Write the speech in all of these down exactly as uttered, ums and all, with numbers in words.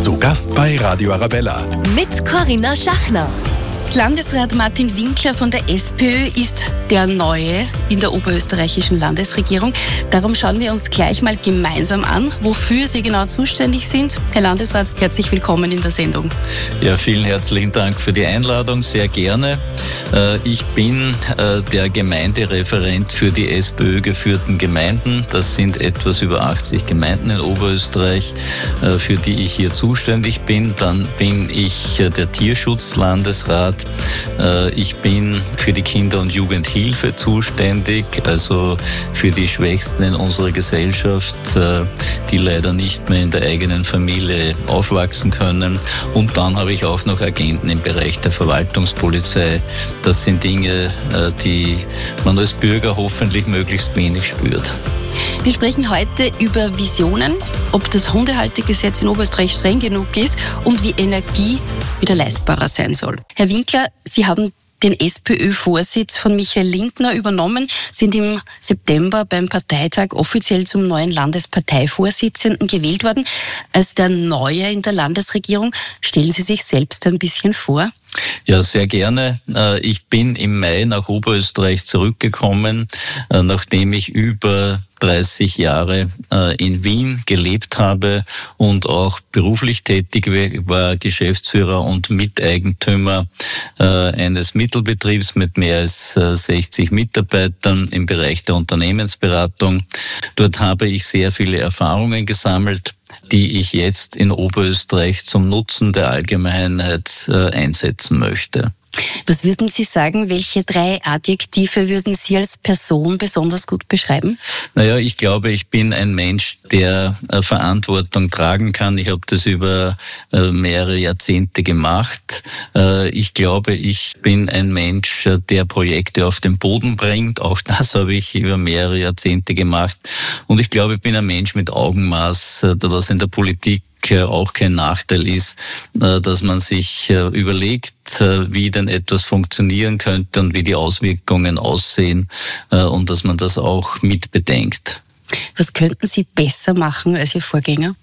Zu Gast bei Radio Arabella. Mit Corinna Schachner. Landesrat Martin Winkler von der SPÖ ist der Neue in der oberösterreichischen Landesregierung. Darum schauen wir uns gleich mal gemeinsam an, wofür Sie genau zuständig sind. Herr Landesrat, herzlich willkommen in der Sendung. Ja, vielen herzlichen Dank für die Einladung, sehr gerne. Ich bin der Gemeindereferent für die SPÖ geführten Gemeinden. Das sind etwas über achtzig Gemeinden in Oberösterreich, für die ich hier zuständig bin. Dann bin ich der Tierschutzlandesrat. Ich bin für die Kinder- und Jugendhilfe zuständig, also für die Schwächsten in unserer Gesellschaft, die leider nicht mehr in der eigenen Familie aufwachsen können. Und dann habe ich auch noch Agenten im Bereich der Verwaltungspolizei. Das sind Dinge, die man als Bürger hoffentlich möglichst wenig spürt. Wir sprechen heute über Visionen, ob das Hundehaltergesetz in Oberösterreich streng genug ist und wie Energie wieder leistbarer sein soll. Herr Winkler, Sie haben den SPÖ-Vorsitz von Michael Lindner übernommen, sind im September beim Parteitag offiziell zum neuen Landesparteivorsitzenden gewählt worden. Als der Neue in der Landesregierung, stellen Sie sich selbst ein bisschen vor? Ja, sehr gerne. Ich bin im Mai nach Oberösterreich zurückgekommen, nachdem ich über dreißig Jahre in Wien gelebt habe und auch beruflich tätig war, Geschäftsführer und Miteigentümer eines Mittelbetriebs mit mehr als sechzig Mitarbeitern im Bereich der Unternehmensberatung. Dort habe ich sehr viele Erfahrungen gesammelt, die ich jetzt in Oberösterreich zum Nutzen der Allgemeinheit äh, einsetzen möchte. Was würden Sie sagen, welche drei Adjektive würden Sie als Person besonders gut beschreiben? Naja, ich glaube, ich bin ein Mensch, der äh, Verantwortung tragen kann. Ich habe das über äh, mehrere Jahrzehnte gemacht. Äh, ich glaube, ich bin ein Mensch, der Projekte auf den Boden bringt. Auch das habe ich über mehrere Jahrzehnte gemacht. Und ich glaube, ich bin ein Mensch mit Augenmaß, äh, was in der Politik auch kein Nachteil ist, dass man sich überlegt, wie denn etwas funktionieren könnte und wie die Auswirkungen aussehen und dass man das auch mitbedenkt. Was könnten Sie besser machen als Ihr Vorgänger?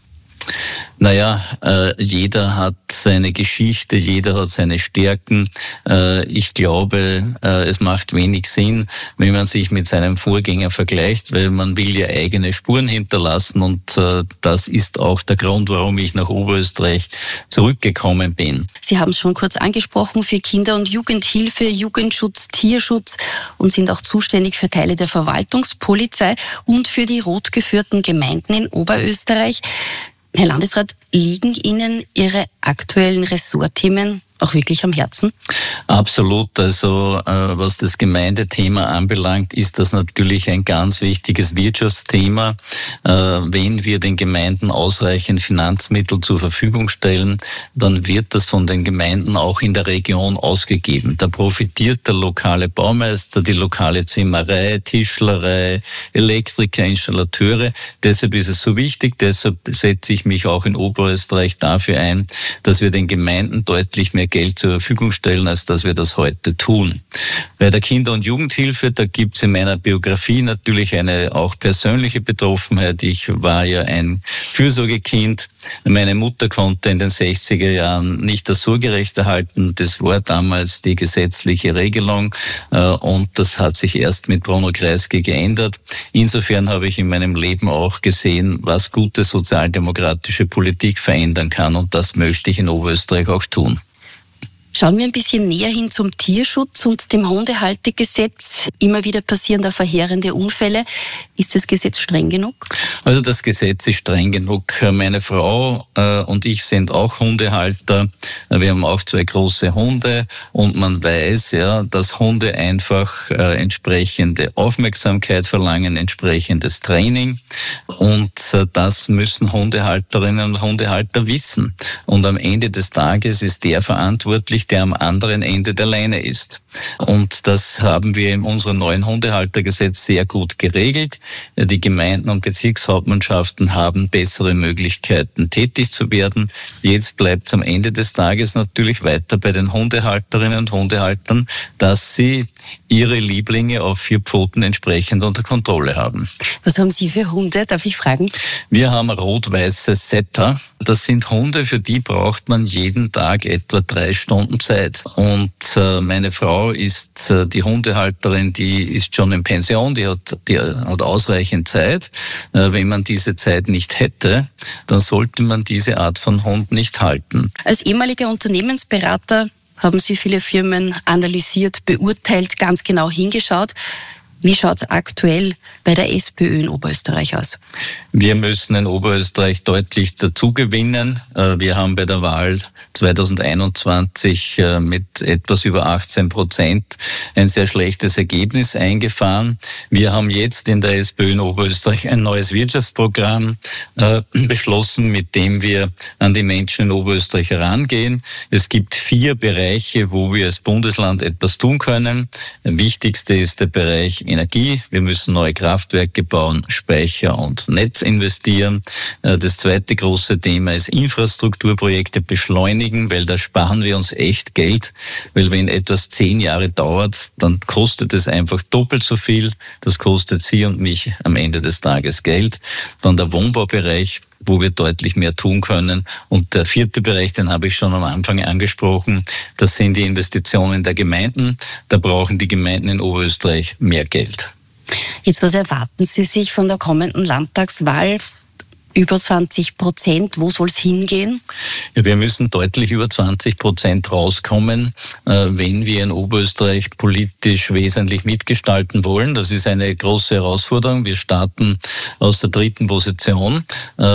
Naja, äh, jeder hat seine Geschichte, jeder hat seine Stärken. Äh, ich glaube, äh, es macht wenig Sinn, wenn man sich mit seinem Vorgänger vergleicht, weil man will ja eigene Spuren hinterlassen und äh, das ist auch der Grund, warum ich nach Oberösterreich zurückgekommen bin. Sie haben es schon kurz angesprochen, für Kinder- und Jugendhilfe, Jugendschutz, Tierschutz und sind auch zuständig für Teile der Verwaltungspolizei und für die rot geführten Gemeinden in Oberösterreich. Herr Landesrat, liegen Ihnen Ihre aktuellen Ressortthemen auch wirklich am Herzen? Absolut. Also äh, was das Gemeindethema anbelangt, ist das natürlich ein ganz wichtiges Wirtschaftsthema. Äh, wenn wir den Gemeinden ausreichend Finanzmittel zur Verfügung stellen, dann wird das von den Gemeinden auch in der Region ausgegeben. Da profitiert der lokale Baumeister, die lokale Zimmerei, Tischlerei, Elektriker, Installateure. Deshalb ist es so wichtig, deshalb setze ich mich auch in Oberösterreich dafür ein, dass wir den Gemeinden deutlich mehr Geld zur Verfügung stellen, als dass wir das heute tun. Bei der Kinder- und Jugendhilfe, da gibt es in meiner Biografie natürlich eine auch persönliche Betroffenheit. Ich war ja ein Fürsorgekind. Meine Mutter konnte in den sechziger Jahren nicht das Sorgerecht erhalten. Das war damals die gesetzliche Regelung und das hat sich erst mit Bruno Kreisky geändert. Insofern habe ich in meinem Leben auch gesehen, was gute sozialdemokratische Politik verändern kann und das möchte ich in Oberösterreich auch tun. Schauen wir ein bisschen näher hin zum Tierschutz und dem Hundehaltergesetz. Immer wieder passieren da verheerende Unfälle. Ist das Gesetz streng genug? Also das Gesetz ist streng genug. Meine Frau äh, und ich sind auch Hundehalter. Wir haben auch zwei große Hunde und man weiß, ja, dass Hunde einfach äh, entsprechende Aufmerksamkeit verlangen, entsprechendes Training und äh, das müssen Hundehalterinnen und Hundehalter wissen. Und am Ende des Tages ist der verantwortlich, natürlich der am anderen Ende der Leine ist. Und das haben wir in unserem neuen Hundehaltergesetz sehr gut geregelt. Die Gemeinden und Bezirkshauptmannschaften haben bessere Möglichkeiten, tätig zu werden. Jetzt bleibt es am Ende des Tages natürlich weiter bei den Hundehalterinnen und Hundehaltern, dass sie ihre Lieblinge auf vier Pfoten entsprechend unter Kontrolle haben. Was haben Sie für Hunde, darf ich fragen? Wir haben rot-weiße Setter. Das sind Hunde, für die braucht man jeden Tag etwa drei Stunden Zeit. Und äh, meine Frau ist äh, die Hundehalterin, die ist schon in Pension, die hat, die hat ausreichend Zeit. Äh, wenn man diese Zeit nicht hätte, dann sollte man diese Art von Hund nicht halten. Als ehemaliger Unternehmensberater haben Sie viele Firmen analysiert, beurteilt, ganz genau hingeschaut. Wie schaut es aktuell bei der SPÖ in Oberösterreich aus? Wir müssen in Oberösterreich deutlich dazugewinnen. Wir haben bei der Wahl zweitausendeinundzwanzig mit etwas über achtzehn Prozent ein sehr schlechtes Ergebnis eingefahren. Wir haben jetzt in der SPÖ in Oberösterreich ein neues Wirtschaftsprogramm beschlossen, mit dem wir an die Menschen in Oberösterreich herangehen. Es gibt vier Bereiche, wo wir als Bundesland etwas tun können. Der wichtigste ist der Bereich Energie. Wir müssen neue Kraftwerke bauen, Speicher und Netz investieren. Das zweite große Thema ist Infrastrukturprojekte beschleunigen, weil da sparen wir uns echt Geld. Weil wenn etwas zehn Jahre dauert, dann kostet es einfach doppelt so viel. Das kostet Sie und mich am Ende des Tages Geld. Dann der Wohnbaubereich, wo wir deutlich mehr tun können. Und der vierte Bereich, den habe ich schon am Anfang angesprochen, das sind die Investitionen der Gemeinden. Da brauchen die Gemeinden in Oberösterreich mehr Geld. Jetzt, was erwarten Sie sich von der kommenden Landtagswahl? Über zwanzig Prozent, wo soll es hingehen? Ja, wir müssen deutlich über zwanzig Prozent rauskommen, wenn wir in Oberösterreich politisch wesentlich mitgestalten wollen. Das ist eine große Herausforderung. Wir starten aus der dritten Position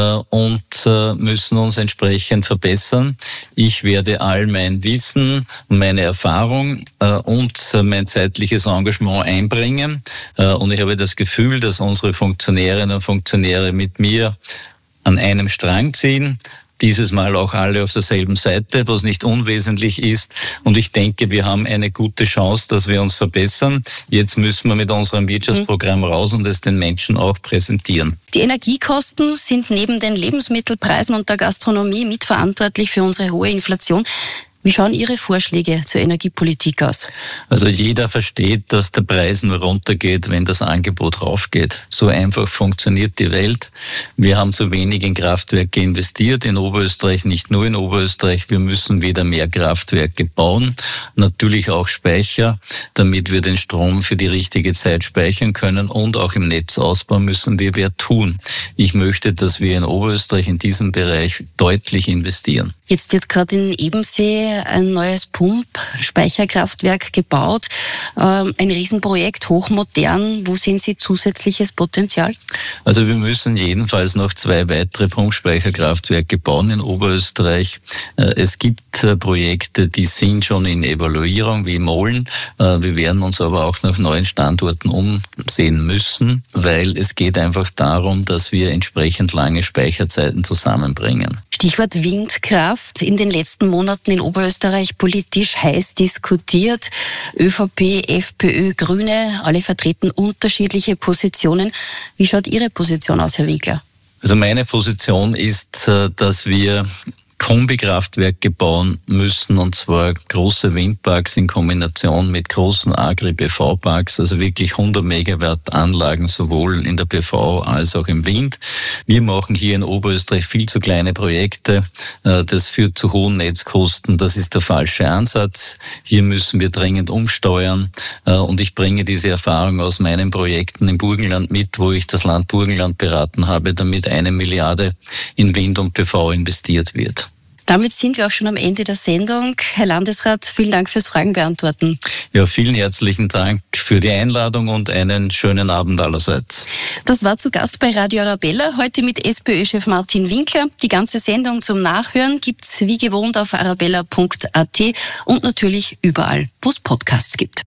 und müssen uns entsprechend verbessern. Ich werde all mein Wissen, meine Erfahrung und mein zeitliches Engagement einbringen. Und ich habe das Gefühl, dass unsere Funktionärinnen und Funktionäre mit mir an einem Strang ziehen, dieses Mal auch alle auf derselben Seite, was nicht unwesentlich ist. Und ich denke, wir haben eine gute Chance, dass wir uns verbessern. Jetzt müssen wir mit unserem Wirtschaftsprogramm raus und es den Menschen auch präsentieren. Die Energiekosten sind neben den Lebensmittelpreisen und der Gastronomie mitverantwortlich für unsere hohe Inflation. Wie schauen Ihre Vorschläge zur Energiepolitik aus? Also jeder versteht, dass der Preis nur runtergeht, wenn das Angebot raufgeht. So einfach funktioniert die Welt. Wir haben zu wenig in Kraftwerke investiert, in Oberösterreich, nicht nur in Oberösterreich. Wir müssen wieder mehr Kraftwerke bauen, natürlich auch Speicher, damit wir den Strom für die richtige Zeit speichern können, und auch im Netzausbau müssen wir mehr tun. Ich möchte, dass wir in Oberösterreich in diesem Bereich deutlich investieren. Jetzt wird gerade in Ebensee ein neues Pumpspeicherkraftwerk gebaut. Ähm, ein Riesenprojekt, hochmodern. Wo sehen Sie zusätzliches Potenzial? Also wir müssen jedenfalls noch zwei weitere Pumpspeicherkraftwerke bauen in Oberösterreich. Es gibt Projekte, die sind schon in Evaluierung, wie Molen. Wir werden uns aber auch nach neuen Standorten umsehen müssen, weil es geht einfach darum, dass wir entsprechend lange Speicherzeiten zusammenbringen. Stichwort Windkraft. In den letzten Monaten in Oberösterreich politisch heiß diskutiert. ÖVP, FPÖ, Grüne, alle vertreten unterschiedliche Positionen. Wie schaut Ihre Position aus, Herr Winkler? Also meine Position ist, dass wir Kombikraftwerke bauen müssen, und zwar große Windparks in Kombination mit großen Agri-P V-Parks, also wirklich hundert Megawatt Anlagen sowohl in der P V als auch im Wind. Wir machen hier in Oberösterreich viel zu kleine Projekte. Das führt zu hohen Netzkosten. Das ist der falsche Ansatz. Hier müssen wir dringend umsteuern, und ich bringe diese Erfahrung aus meinen Projekten im Burgenland mit, wo ich das Land Burgenland beraten habe, damit eine Milliarde in Wind und P V investiert wird. Damit sind wir auch schon am Ende der Sendung. Herr Landesrat, vielen Dank fürs Fragen beantworten. Ja, vielen herzlichen Dank für die Einladung und einen schönen Abend allerseits. Das war zu Gast bei Radio Arabella, heute mit SPÖ-Chef Martin Winkler. Die ganze Sendung zum Nachhören gibt's wie gewohnt auf arabella punkt at und natürlich überall, wo es Podcasts gibt.